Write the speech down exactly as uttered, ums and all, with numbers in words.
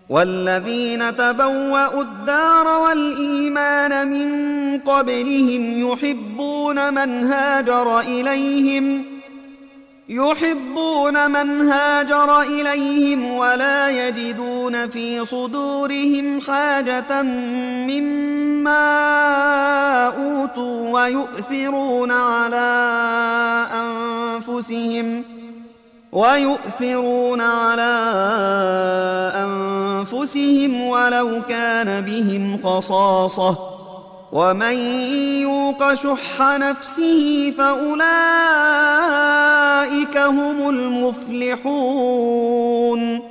والذين تبوأوا الدار والإيمان من قبلهم يحبون من هاجر إليهم يحبون من هاجر إليهم ولا يجدون في صدورهم حاجة مما أوتوا ويؤثرون على أنفسهم ويؤثرون على أنفسهم ولو كان بهم خصاصة ومن يوق شح نفسه فأولئك هم المفلحون.